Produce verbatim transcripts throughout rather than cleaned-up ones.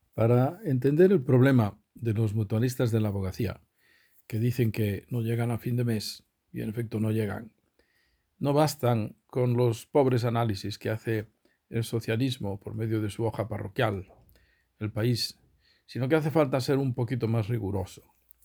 Para entender el problema de los mutualistas de la abogacía, que dicen que no llegan a fin de mes y en efecto no llegan, no bastan con los pobres análisis que hace el socialismo por medio de su hoja parroquial, El País, sino que hace falta ser un poquito más riguroso.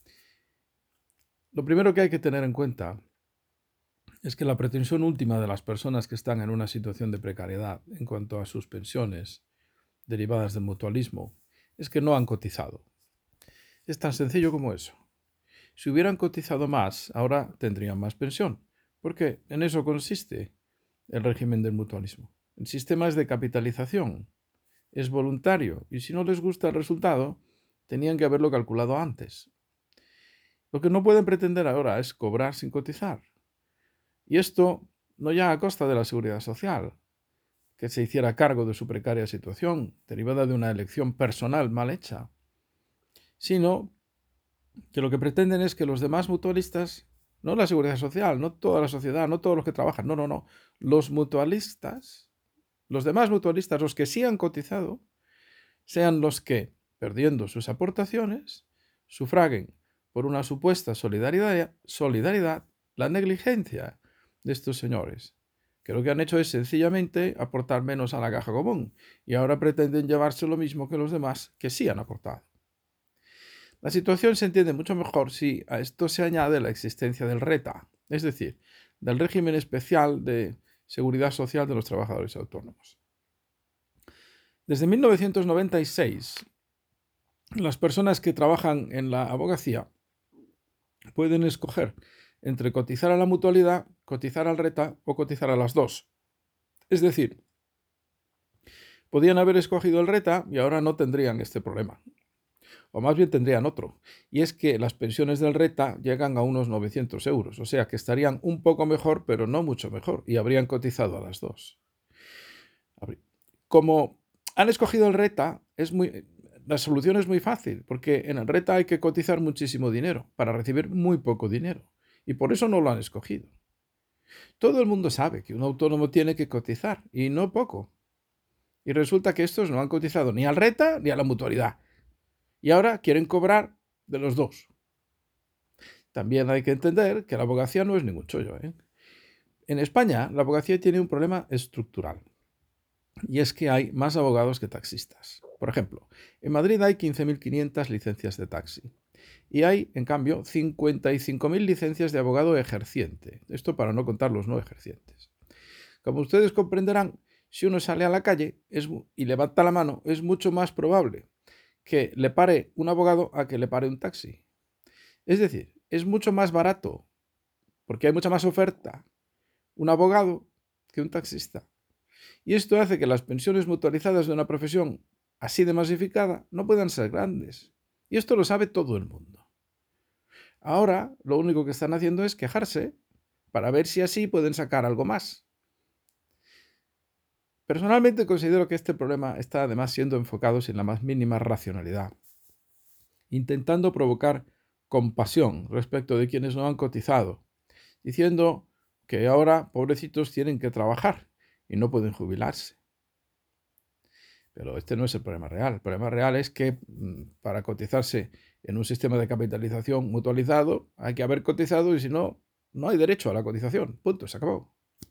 Lo primero que hay que tener en cuenta es que la pretensión última de las personas que están en una situación de precariedad en cuanto a sus pensiones derivadas del mutualismo es que no han cotizado. Es tan sencillo como eso. Si hubieran cotizado más, ahora tendrían más pensión, porque en eso consiste el régimen del mutualismo. El sistema es de capitalización, es voluntario, y si no les gusta el resultado, tenían que haberlo calculado antes. Lo que no pueden pretender ahora es cobrar sin cotizar. Y esto no ya a costa de la seguridad social, que se hiciera cargo de su precaria situación, derivada de una elección personal mal hecha, sino que lo que pretenden es que los demás mutualistas, no la seguridad social, no toda la sociedad, no todos los que trabajan, no, no, no, los mutualistas, los demás mutualistas, los que sí han cotizado, sean los que, perdiendo sus aportaciones, sufraguen por una supuesta solidaridad, solidaridad la negligencia de estos señores, que lo que han hecho es sencillamente aportar menos a la caja común y ahora pretenden llevarse lo mismo que los demás que sí han aportado. La situación se entiende mucho mejor si a esto se añade la existencia del RETA, es decir, del régimen especial de seguridad social de los trabajadores autónomos. Desde mil novecientos noventa y seis, las personas que trabajan en la abogacía pueden escoger entre cotizar a la mutualidad, cotizar al RETA o cotizar a las dos. Es decir, podían haber escogido el RETA y ahora no tendrían este problema. O más bien tendrían otro, y es que las pensiones del RETA llegan a unos novecientos euros, o sea que estarían un poco mejor, pero no mucho mejor, y habrían cotizado a las dos. Como han escogido el RETA, es muy, la solución es muy fácil, porque en el RETA hay que cotizar muchísimo dinero para recibir muy poco dinero, y por eso no lo han escogido. Todo el mundo sabe que un autónomo tiene que cotizar, y no poco. Y resulta que estos no han cotizado ni al RETA ni a la mutualidad. Y ahora quieren cobrar de los dos. También hay que entender que la abogacía no es ningún chollo, ¿eh? En España, la abogacía tiene un problema estructural. Y es que hay más abogados que taxistas. Por ejemplo, en Madrid hay quince mil quinientas licencias de taxi. Y hay, en cambio, cincuenta y cinco mil licencias de abogado ejerciente. Esto para no contar los no ejercientes. Como ustedes comprenderán, si uno sale a la calle es, y levanta la mano, es mucho más probable que le pare un abogado a que le pare un taxi. Es decir, es mucho más barato, porque hay mucha más oferta, un abogado que un taxista. Y esto hace que las pensiones mutualizadas de una profesión así de masificada no puedan ser grandes. Y esto lo sabe todo el mundo. Ahora lo único que están haciendo es quejarse para ver si así pueden sacar algo más. Personalmente considero que este problema está además siendo enfocado sin la más mínima racionalidad, intentando provocar compasión respecto de quienes no han cotizado, diciendo que ahora, pobrecitos, tienen que trabajar y no pueden jubilarse. Pero este no es el problema real. El problema real es que para cotizarse en un sistema de capitalización mutualizado hay que haber cotizado y si no, no hay derecho a la cotización. Punto, se acabó.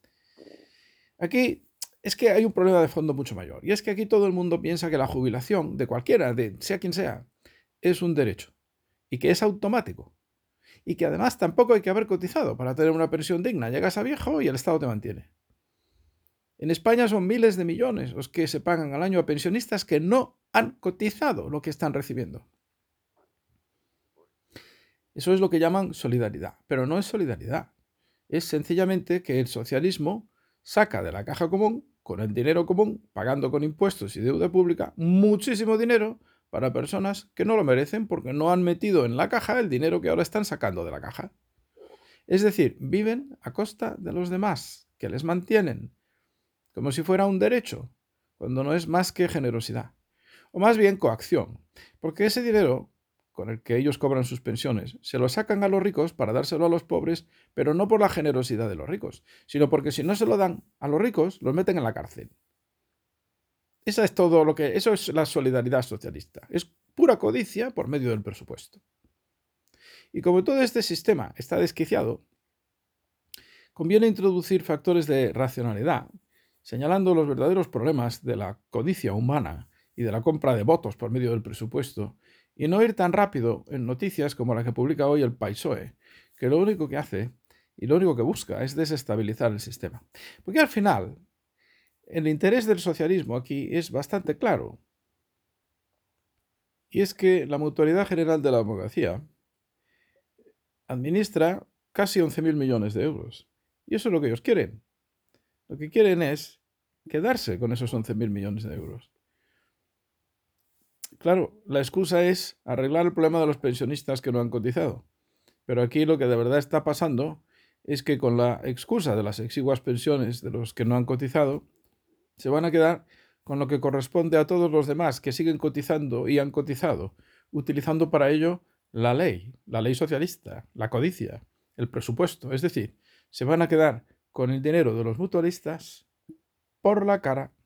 Aquí es que hay un problema de fondo mucho mayor. Y es que aquí todo el mundo piensa que la jubilación de cualquiera, de sea quien sea, es un derecho y que es automático. Y que además tampoco hay que haber cotizado para tener una pensión digna. Llegas a viejo y el Estado te mantiene. En España son miles de millones los que se pagan al año a pensionistas que no han cotizado lo que están recibiendo. Eso es lo que llaman solidaridad, pero no es solidaridad. Es sencillamente que el socialismo saca de la caja común, con el dinero común, pagando con impuestos y deuda pública, muchísimo dinero para personas que no lo merecen porque no han metido en la caja el dinero que ahora están sacando de la caja. Es decir, viven a costa de los demás, que les mantienen, como si fuera un derecho, cuando no es más que generosidad. O más bien coacción, porque ese dinero con el que ellos cobran sus pensiones se lo sacan a los ricos para dárselo a los pobres, pero no por la generosidad de los ricos, sino porque si no se lo dan a los ricos, los meten en la cárcel. Esa es todo lo que, eso es la solidaridad socialista. Es pura codicia por medio del presupuesto. Y como todo este sistema está desquiciado, conviene introducir factores de racionalidad, señalando los verdaderos problemas de la codicia humana y de la compra de votos por medio del presupuesto, y no ir tan rápido en noticias como la que publica hoy el P A I S O E, que lo único que hace y lo único que busca es desestabilizar el sistema. Porque al final, el interés del socialismo aquí es bastante claro, y es que la Mutualidad General de la Abogacía administra casi once mil millones de euros. Y eso es lo que ellos quieren. Lo que quieren es quedarse con esos once mil millones de euros. Claro, la excusa es arreglar el problema de los pensionistas que no han cotizado. Pero aquí lo que de verdad está pasando es que con la excusa de las exiguas pensiones de los que no han cotizado, se van a quedar con lo que corresponde a todos los demás que siguen cotizando y han cotizado, utilizando para ello la ley, la ley socialista, la codicia, el presupuesto. Es decir, se van a quedar con el dinero de los mutualistas por la cara.